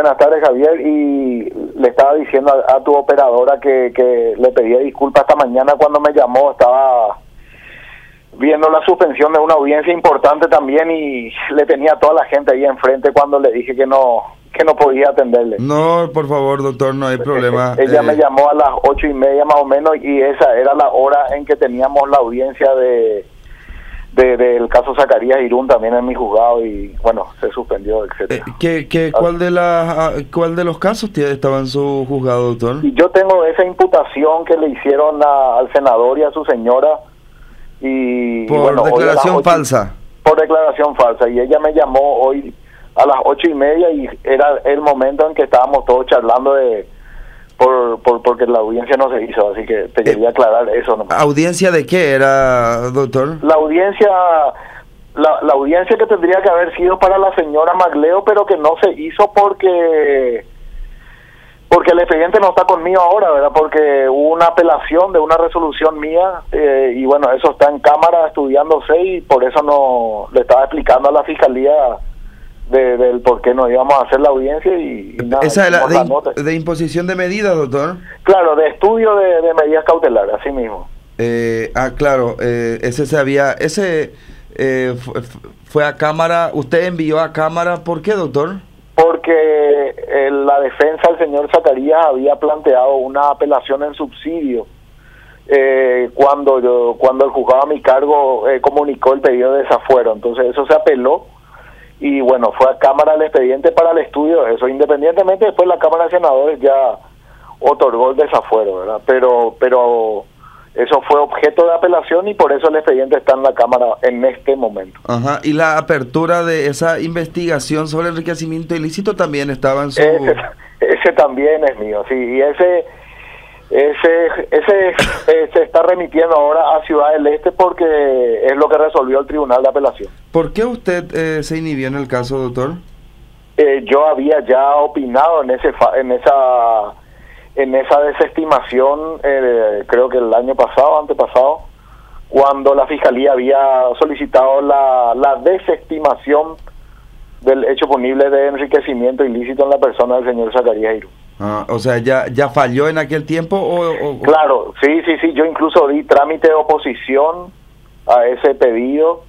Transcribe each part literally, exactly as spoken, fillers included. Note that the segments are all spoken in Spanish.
Buenas tardes, Javier, y le estaba diciendo a, a tu operadora que, que le pedía disculpas esta mañana cuando me llamó. Estaba viendo la suspensión de una audiencia importante también y le tenía a toda la gente ahí enfrente cuando le dije que no que no podía atenderle. No, por favor, doctor, no hay problema. Ella eh... me llamó a las ocho y media más o menos y esa era la hora en que teníamos la audiencia de... De, del caso Zacarías Irún también en mi juzgado y bueno, se suspendió, etcétera. Eh, ¿qué, qué, cuál, de la, ¿Cuál de los casos estaba en su juzgado, doctor? Y yo tengo esa imputación que le hicieron a, al senador y a su señora y por bueno, declaración ocho, falsa. Por declaración falsa y ella me llamó hoy a las ocho y media y era el momento en que estábamos todos charlando de Por, por porque la audiencia no se hizo, así que te quería aclarar eso nomás. ¿Audiencia de qué era, doctor? La audiencia la, la audiencia que tendría que haber sido para la señora Magleo, pero que no se hizo porque porque el expediente no está conmigo ahora, ¿verdad? Porque hubo una apelación de una resolución mía eh, y bueno, eso está en cámara estudiándose y por eso no le estaba explicando a la fiscalía De, del por qué no íbamos a hacer la audiencia y, y nada, esa es la, de, la nota. de imposición de medidas, doctor. Claro, de estudio de, de medidas cautelares, así mismo. Eh, ah, claro, eh, ese se había, ese eh, fue, fue a cámara, usted envió a cámara, ¿por qué, doctor? Porque eh, la defensa del señor Zacarías había planteado una apelación en subsidio eh, cuando yo, cuando el juzgado a mi cargo eh, comunicó el pedido de desafuero, entonces eso se apeló. Y bueno, fue a Cámara el expediente para el estudio de eso. Independientemente, después la Cámara de Senadores ya otorgó el desafuero, ¿verdad? Pero pero eso fue objeto de apelación y por eso el expediente está en la Cámara en este momento. Ajá, y la apertura de esa investigación sobre enriquecimiento ilícito también estaba en su... Ese, ese también es mío, sí, y ese... Ese ese eh, se está remitiendo ahora a Ciudad del Este porque es lo que resolvió el Tribunal de Apelación. ¿Por qué usted eh, se inhibió en el caso, doctor? Eh, yo había ya opinado en ese fa en esa en esa desestimación, eh, creo que el año pasado, antepasado, cuando la Fiscalía había solicitado la, la desestimación del hecho punible de enriquecimiento ilícito en la persona del señor Zacarías Irún. Ah, o sea, ¿ya ya falló en aquel tiempo? O, o, Claro, sí, sí, sí, yo incluso di trámite de oposición a ese pedido,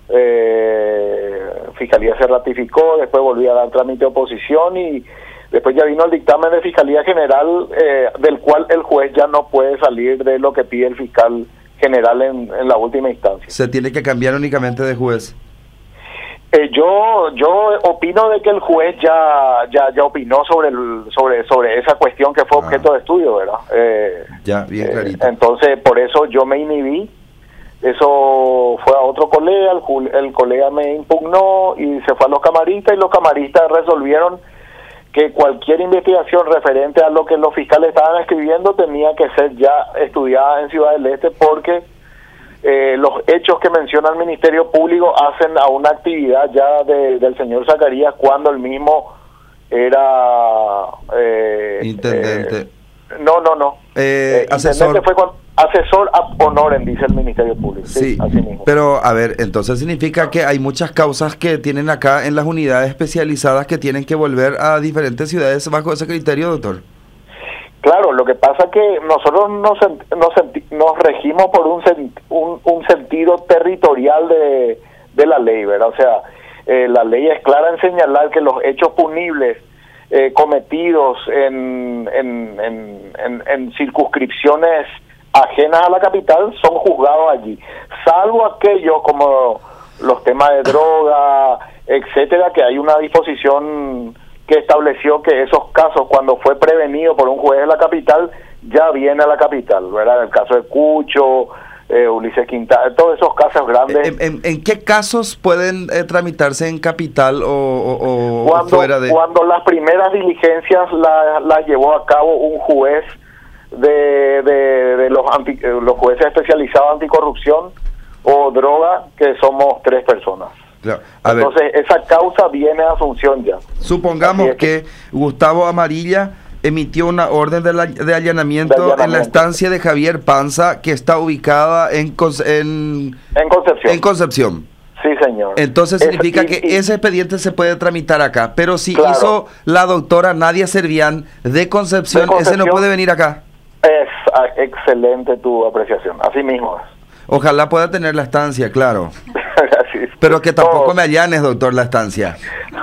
eh, Fiscalía se ratificó, después volví a dar trámite de oposición y después ya vino el dictamen de Fiscalía General, eh, del cual el juez ya no puede salir de lo que pide el fiscal general en, en la última instancia. Se tiene que cambiar únicamente de juez. Eh, yo yo opino de que el juez ya ya ya opinó sobre el, sobre sobre esa cuestión que fue objeto ah. de estudio, ¿verdad? Eh, ya, bien clarito. Eh, entonces, por eso yo me inhibí. Eso fue a otro colega, el, el colega me impugnó y se fue a los camaristas y los camaristas resolvieron que cualquier investigación referente a lo que los fiscales estaban escribiendo tenía que ser ya estudiada en Ciudad del Este porque Eh, los hechos que menciona el Ministerio Público hacen a una actividad ya de, del señor Zacarías cuando el mismo era eh, intendente. Eh, no, no, no. Eh, eh, asesor. Fue con, asesor ad honorem, dice el Ministerio Público. Sí, sí, así mismo. Pero a ver, entonces significa que hay muchas causas que tienen acá en las unidades especializadas que tienen que volver a diferentes ciudades bajo ese criterio, doctor. Claro, lo que pasa es que nosotros nos, nos, nos regimos por un, un, un sentido territorial de, de la ley, ¿verdad? O sea, eh, la ley es clara en señalar que los hechos punibles eh, cometidos en, en, en, en, en circunscripciones ajenas a la capital son juzgados allí, salvo aquellos como los temas de droga, etcétera, que hay una disposición que estableció que esos casos, cuando fue prevenido por un juez de la capital, ya viene a la capital, ¿verdad? El caso de Cucho, eh, Ulises Quintana, todos esos casos grandes. ¿En, en, en qué casos pueden eh, tramitarse en capital o, o, o cuando, fuera de...? Cuando las primeras diligencias las la llevó a cabo un juez de, de, de los, anti, los jueces especializados en anticorrupción o droga, que somos tres personas. Claro. A Entonces, ver, esa causa viene a Asunción ya. Supongamos que, que Gustavo Amarilla emitió una orden de, la, de, allanamiento de allanamiento en la estancia de Javier Panza, que está ubicada en, en, en Concepción. En Concepción. Sí, señor. Entonces significa es, y, que y, ese expediente se puede tramitar acá, pero si claro. hizo la doctora Nadia Servián de Concepción, de Concepción, ese no puede venir acá. Es ah, excelente tu apreciación, así mismo es. Ojalá pueda tener la estancia, claro. Sí, pero que tampoco no. me allanes, doctor, la estancia.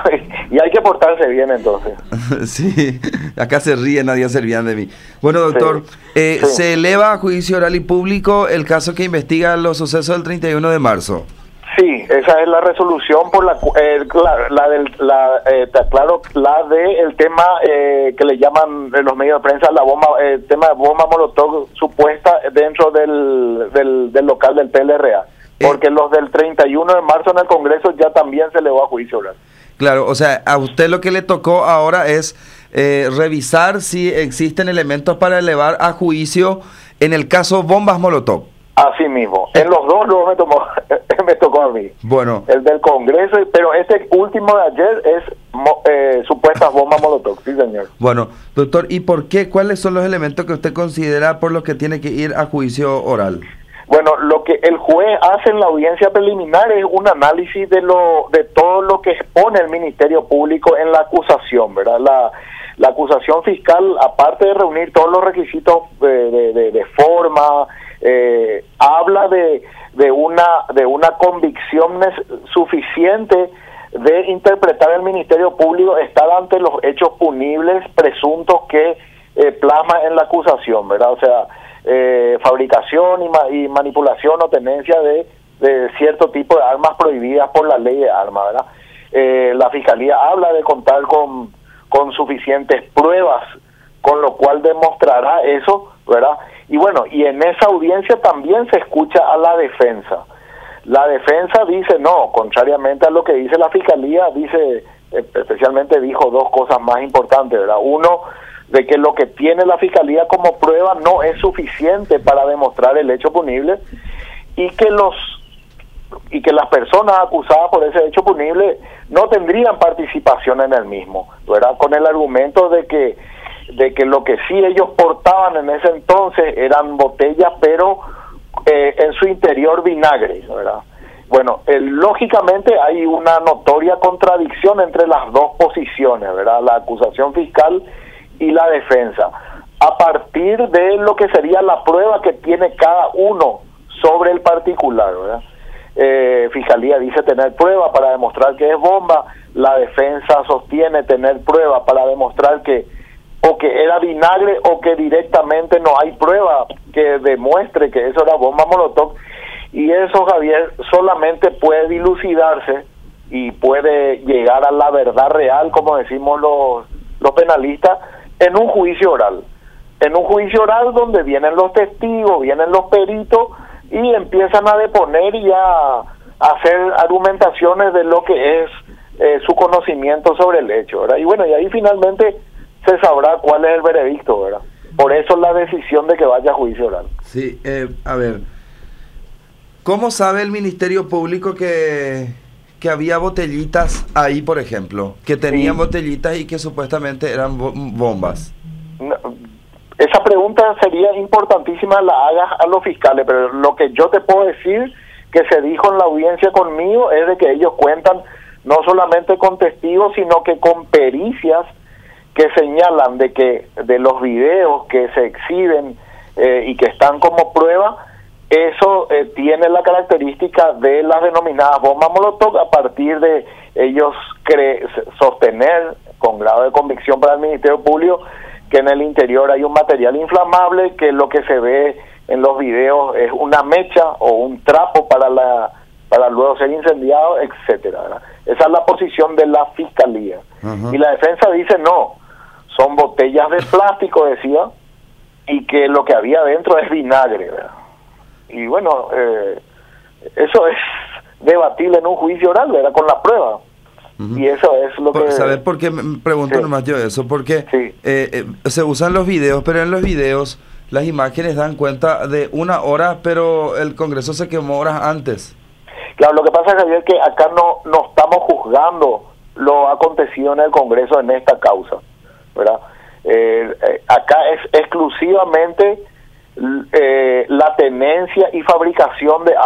Y hay que portarse bien entonces. Sí, acá se ríe Nadia Servián de mí. Bueno, doctor, sí, eh, sí. se eleva a juicio oral y público el caso que investiga los sucesos del treinta y uno de marzo. Sí, esa es la resolución por la eh, la, la del la eh, te aclaro la de el tema eh, que le llaman en los medios de prensa la bomba el eh, tema de bomba molotov supuesta dentro del del, del local del P L R A, porque eh, los del treinta y uno de marzo en el Congreso ya también se elevó a juicio oral. Claro, o sea, a usted lo que le tocó ahora es eh, revisar si existen elementos para elevar a juicio en el caso bombas molotov. Así mismo, en los dos luego me tomó, me tocó a mí. Bueno. El del Congreso, pero este último de ayer es eh, supuestas bombas molotov, sí señor. Bueno, doctor, ¿y por qué? ¿Cuáles son los elementos que usted considera por los que tiene que ir a juicio oral? Bueno, lo que el juez hace en la audiencia preliminar es un análisis de lo de todo lo que expone el Ministerio Público en la acusación, ¿verdad? La, la acusación fiscal, aparte de reunir todos los requisitos de, de, de, de forma, eh, habla de, de una de una convicción suficiente de interpretar el Ministerio Público estar ante los hechos punibles presuntos que eh, plasma en la acusación, ¿verdad? O sea, Eh, fabricación y, ma y manipulación o tenencia de, de cierto tipo de armas prohibidas por la ley de armas, ¿verdad? Eh, la Fiscalía habla de contar con, con suficientes pruebas, con lo cual demostrará eso, ¿verdad? Y bueno, y en esa audiencia también se escucha a la defensa. La defensa dice no, contrariamente a lo que dice la Fiscalía, dice, especialmente dijo dos cosas más importantes, ¿verdad? Uno, de que lo que tiene la Fiscalía como prueba no es suficiente para demostrar el hecho punible y que los y que las personas acusadas por ese hecho punible no tendrían participación en el mismo, ¿verdad? Con el argumento de que de que lo que sí ellos portaban en ese entonces eran botellas, pero eh, en su interior vinagre, ¿verdad? Bueno, eh, lógicamente hay una notoria contradicción entre las dos posiciones, ¿verdad? La acusación fiscal y la defensa, a partir de lo que sería la prueba que tiene cada uno sobre el particular, ¿verdad? Eh, Fiscalía dice tener prueba para demostrar que es bomba, la defensa sostiene tener prueba para demostrar que o que era vinagre o que directamente no hay prueba que demuestre que eso era bomba molotov, y eso, Javier, solamente puede dilucidarse y puede llegar a la verdad real, como decimos los, los penalistas, en un juicio oral. En un juicio oral donde vienen los testigos, vienen los peritos y empiezan a deponer y a, a hacer argumentaciones de lo que es eh, su conocimiento sobre el hecho, ¿verdad? Y bueno, y ahí finalmente se sabrá cuál es el veredicto, ¿verdad? Por eso la decisión de que vaya a juicio oral. Sí, eh, a ver, ¿cómo sabe el Ministerio Público que... que había botellitas ahí, por ejemplo, que tenían sí. botellitas y que supuestamente eran bo bombas? No, esa pregunta sería importantísima, la hagas a los fiscales, pero lo que yo te puedo decir que se dijo en la audiencia conmigo es de que ellos cuentan no solamente con testigos, sino que con pericias que señalan de que de los videos que se exhiben eh, y que están como prueba, eso eh, tiene la característica de las denominadas bombas molotov, a partir de ellos cre sostener con grado de convicción para el Ministerio Público que en el interior hay un material inflamable, que lo que se ve en los videos es una mecha o un trapo para la para luego ser incendiado, etcétera, ¿verdad? Esa es la posición de la Fiscalía. Uh-huh. Y la defensa dice no, son botellas de plástico, decía, y que lo que había dentro es vinagre, ¿verdad? Y bueno, eh, eso es debatible en un juicio oral, ¿verdad? Con la prueba. Uh-huh. Y eso es lo que... ¿Sabes por qué me pregunto sí. nomás yo eso? Porque sí. eh, eh, se usan los videos, pero en los videos las imágenes dan cuenta de una hora, pero el Congreso se quemó horas antes. Claro, lo que pasa, Javier, es que acá no, no estamos juzgando lo acontecido en el Congreso en esta causa, ¿verdad? Eh, eh, acá es exclusivamente... Eh, la tenencia y fabricación de armas,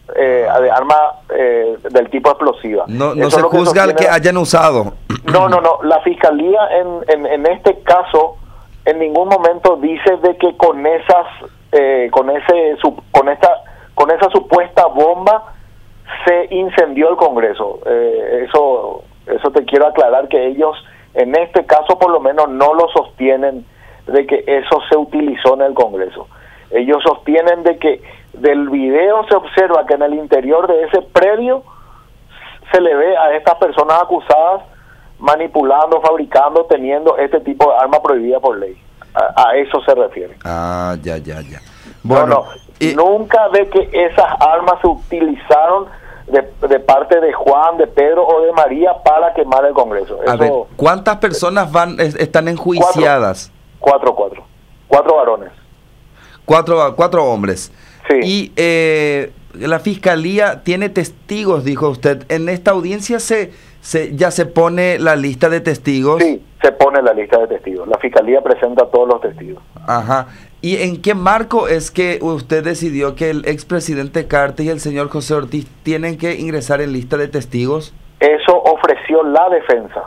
eh, de arma eh, del tipo explosiva. No, no se juzga al que hayan usado. No, no, no. La fiscalía en, en, en este caso en ningún momento dice de que con esas, eh, con ese, con esta, con esa supuesta bomba se incendió el Congreso. Eh, eso, eso te quiero aclarar que ellos en este caso por lo menos no lo sostienen de que eso se utilizó en el Congreso. Ellos sostienen de que del video se observa que en el interior de ese predio se le ve a estas personas acusadas manipulando, fabricando, teniendo este tipo de arma prohibida por ley. A, a eso se refiere. Ah, ya, ya, ya. Bueno, no, no, y... nunca de que esas armas se utilizaron de, de parte de Juan, de Pedro o de María para quemar el Congreso. Eso, a ver, ¿cuántas personas van es, están enjuiciadas? Cuatro, cuatro, cuatro, cuatro varones. Cuatro, cuatro hombres. Sí. Y eh, la fiscalía tiene testigos, dijo usted. En esta audiencia se, se ya se pone la lista de testigos. Sí, se pone la lista de testigos. La fiscalía presenta a todos los testigos. Ajá. ¿Y en qué marco es que usted decidió que el expresidente Cartes y el señor José Ortiz tienen que ingresar en lista de testigos? Eso ofreció la defensa.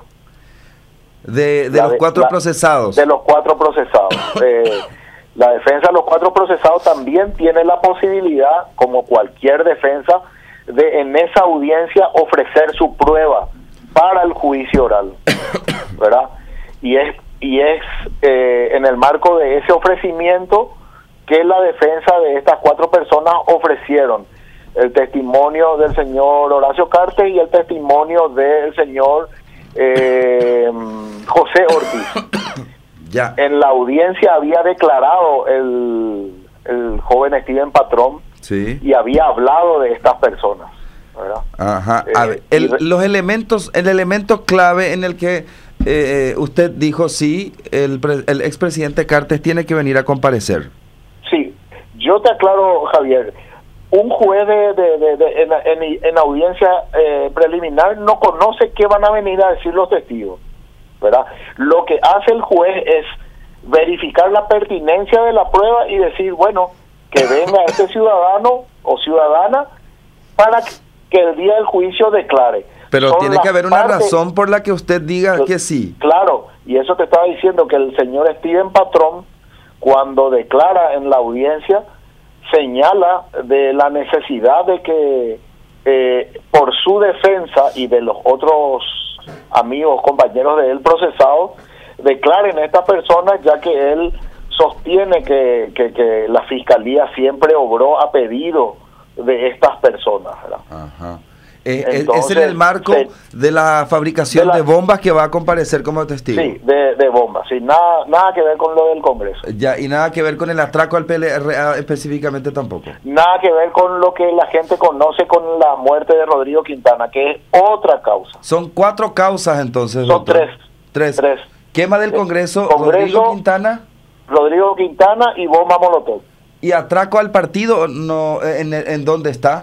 De, de los de, cuatro la, procesados. De los cuatro procesados. eh, la defensa de los cuatro procesados también tiene la posibilidad, como cualquier defensa, de en esa audiencia ofrecer su prueba para el juicio oral, ¿verdad? Y es y es eh, en el marco de ese ofrecimiento que la defensa de estas cuatro personas ofrecieron el testimonio del señor Horacio Cartes y el testimonio del señor eh, José Ortiz. Ya. En la audiencia había declarado el, el joven Steven Patrón, sí, y había hablado de estas personas, ¿verdad? Ajá. Eh, A ver, el, y... los elementos, el elemento clave en el que eh, usted dijo sí, el, el expresidente Cartes tiene que venir a comparecer. Sí, yo te aclaro, Javier, un juez de, de, de, de, en, en, en audiencia eh, preliminar no conoce qué van a venir a decir los testigos, ¿verdad? Lo que hace el juez es verificar la pertinencia de la prueba y decir, bueno, que venga este ciudadano o ciudadana para que el día del juicio declare. Pero Son tiene que haber una partes, razón por la que usted diga que sí. Claro, y eso te estaba diciendo que el señor Steven Patrón, cuando declara en la audiencia, señala de la necesidad de que eh, por su defensa y de los otros amigos, compañeros de él procesados, declaren a estas personas, ya que él sostiene que, que, que la fiscalía siempre obró a pedido de estas personas, ¿verdad? Ajá. Eh, Entonces, es en el marco se, de la fabricación de, la, de bombas que va a comparecer como testigo. Sí, de, de bombas, sí, nada, nada que ver con lo del Congreso. Ya, y nada que ver con el atraco al P L R A específicamente tampoco. Nada que ver con lo que la gente conoce con la muerte de Rodrigo Quintana, que es otra causa. Son cuatro causas entonces, Son doctor. tres. Tres. Tres. Quema del Congreso, Congreso, Rodrigo Quintana. Rodrigo Quintana y bomba molotov. ¿Y atraco al partido no en, en dónde está?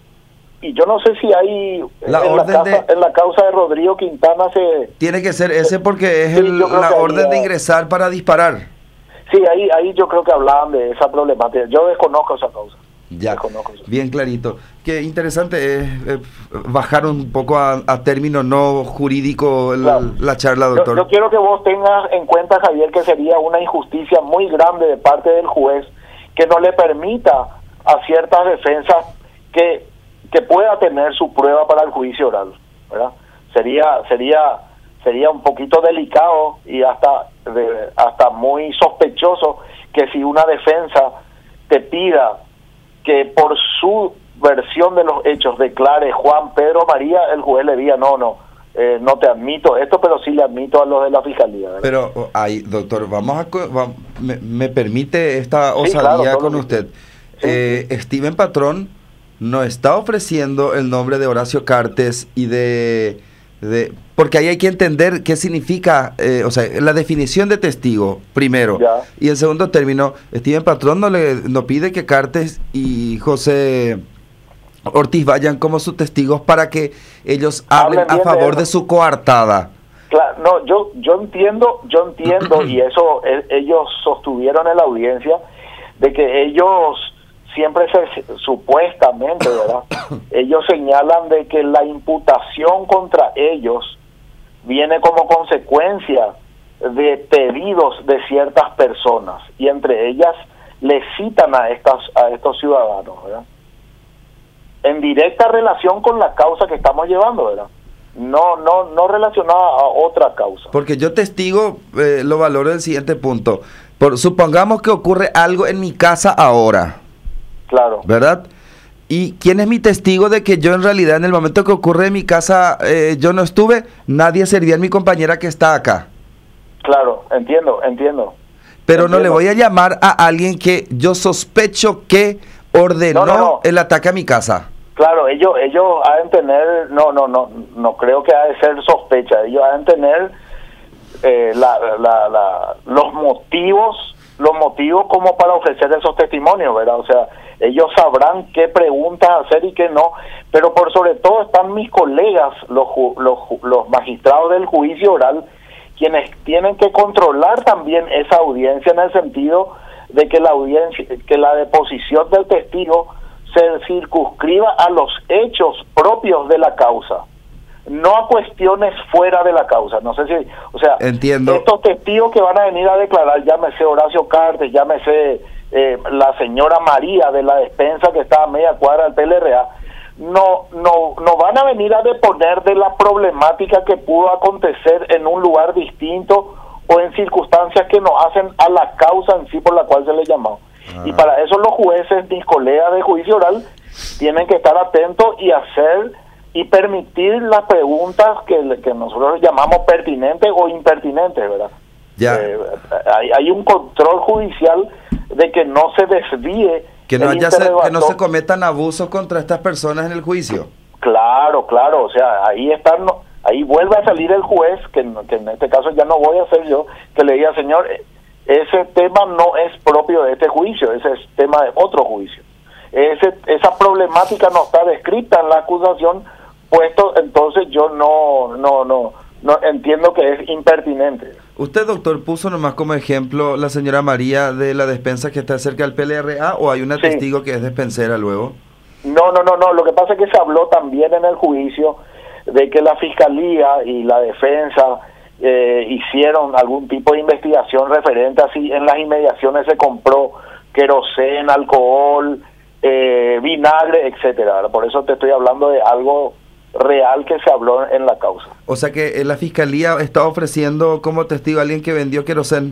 Y yo no sé si hay la en, orden la casa, de, en la causa de Rodrigo Quintana se... Tiene que ser ese porque es sí, el, la orden ya, de ingresar para disparar. Sí, ahí ahí yo creo que hablaban de esa problemática. Yo desconozco esa causa. Ya, desconozco esa. Bien clarito. Qué interesante es eh, bajar un poco a, a término no jurídico el, claro. la charla, doctor. Yo, yo quiero que vos tengas en cuenta, Javier, que sería una injusticia muy grande de parte del juez que no le permita a ciertas defensas que que pueda tener su prueba para el juicio oral, ¿verdad? Sería sería sería un poquito delicado y hasta de, hasta muy sospechoso que si una defensa te pida que por su versión de los hechos declare Juan, Pedro, María, el juez le diga no, no, eh, no te admito esto, pero sí le admito a los de la fiscalía, ¿verdad? Pero, ay, doctor, vamos a va, me, me permite esta sí, osadía claro, con usted. Sí. Eh, Steven Patrón no está ofreciendo el nombre de Horacio Cartes y de, de porque ahí hay que entender qué significa, eh, o sea, la definición de testigo, primero. Ya. Y en segundo término, Steven Patrón no le no pide que Cartes y José Ortiz vayan como sus testigos para que ellos hablen, hablen a favor de, de su coartada. Claro, no, yo yo entiendo, yo entiendo y eso eh, ellos sostuvieron en la audiencia de que ellos siempre se, supuestamente, ¿verdad? Ellos señalan de que la imputación contra ellos viene como consecuencia de pedidos de ciertas personas, y entre ellas le citan a estas a estos ciudadanos, ¿verdad? En directa relación con la causa que estamos llevando, ¿verdad? No, no, no relacionada a otra causa. Porque yo testigo, eh, lo valoro del siguiente punto. Por, supongamos que ocurre algo en mi casa ahora. Claro. ¿Verdad? ¿Y quién es mi testigo de que yo en realidad en el momento que ocurre en mi casa eh, yo no estuve? Nadie sería mi compañera que está acá. Claro, entiendo, entiendo. Pero entiendo. No le voy a llamar a alguien que yo sospecho que ordenó no, no, no. el ataque a mi casa. Claro, ellos ellos han de tener, no, no, no, no creo que ha de ser sospecha. Ellos han de tener eh, la, la, la, los motivos, los motivos como para ofrecer esos testimonios, ¿verdad? O sea, ellos sabrán qué preguntas hacer y qué no, pero por sobre todo están mis colegas, los, los, los magistrados del juicio oral, quienes tienen que controlar también esa audiencia, en el sentido de que la audiencia, que la deposición del testigo se circunscriba a los hechos propios de la causa, no a cuestiones fuera de la causa. No sé si, o sea, entiendo. Estos testigos que van a venir a declarar, llámese Horacio Cartes, llámese eh, la señora María de la despensa que está a media cuadra del P L R A, no, no, no van a venir a deponer de la problemática que pudo acontecer en un lugar distinto o en circunstancias que no hacen a la causa en sí por la cual se le llamó. Ah. Y para eso los jueces, mis colegas de juicio oral, tienen que estar atentos y hacer y permitir las preguntas que, que nosotros llamamos pertinentes o impertinentes, ¿verdad? Ya. Eh, hay, hay un control judicial de que no se desvíe, que no haya se, que no se cometan abusos contra estas personas en el juicio. Claro, claro, o sea, ahí están, ahí vuelve a salir el juez, que, que en este caso ya no voy a ser yo, que le diga, señor, ese tema no es propio de este juicio, ese es tema de otro juicio. Ese, esa problemática no está descrita en la acusación, puesto, entonces yo no, no, no, no entiendo que es impertinente. ¿Usted, doctor, puso nomás como ejemplo la señora María de la despensa que está cerca del P L R A, o hay una sí. testigo que es despensera luego? No, no, no, no, lo que pasa es que se habló también en el juicio de que la fiscalía y la defensa eh, hicieron algún tipo de investigación referente a si en las inmediaciones se compró queroseno, alcohol, eh, vinagre, etcétera. Por eso te estoy hablando de algo real que se habló en la causa. O sea que eh, la fiscalía está ofreciendo como testigo a alguien que vendió queroseno.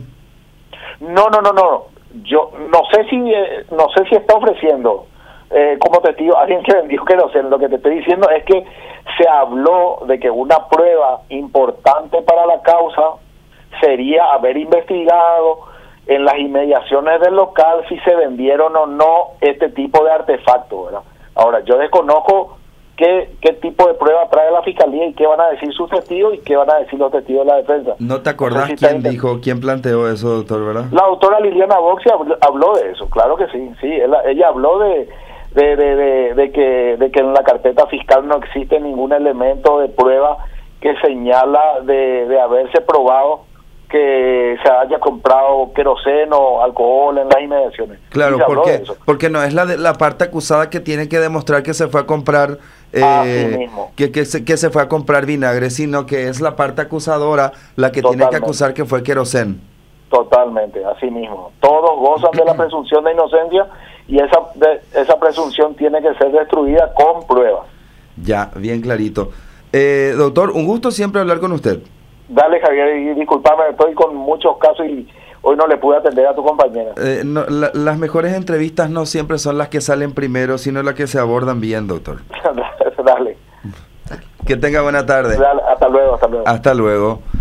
No, no, no, no. Yo no sé si eh, no sé si está ofreciendo eh, como testigo a alguien que vendió queroseno. Lo que te estoy diciendo es que se habló de que una prueba importante para la causa sería haber investigado en las inmediaciones del local si se vendieron o no este tipo de artefactos, ¿verdad? Ahora, yo desconozco qué, qué tipo de prueba trae la fiscalía y qué van a decir sus testigos y qué van a decir los testigos de la defensa. ¿No te acordás no sé si quién dijo, quién planteó eso, doctor, verdad? La doctora Liliana Boxi habló, habló de eso, claro que sí, sí, ella, ella habló de de, de, de, de que de que en la carpeta fiscal no existe ningún elemento de prueba que señala de, de haberse probado que se haya comprado queroseno, alcohol en las inmediaciones. Claro, porque porque no es la de, la parte acusada que tiene que demostrar que se fue a comprar eh, Así mismo. que que se, que se fue a comprar vinagre, sino que es la parte acusadora la que Totalmente. tiene que acusar que fue queroseno. Totalmente, así mismo. Todos gozan de la presunción de inocencia y esa de, esa presunción tiene que ser destruida con pruebas. Ya, bien clarito. Eh, doctor, un gusto siempre hablar con usted. Dale, Javier, y disculpame, estoy con muchos casos y hoy no le pude atender a tu compañera. Eh, no, la, las mejores entrevistas no siempre son las que salen primero, sino las que se abordan bien, doctor. Dale. Que tenga buena tarde. Dale, hasta luego, hasta luego. Hasta luego.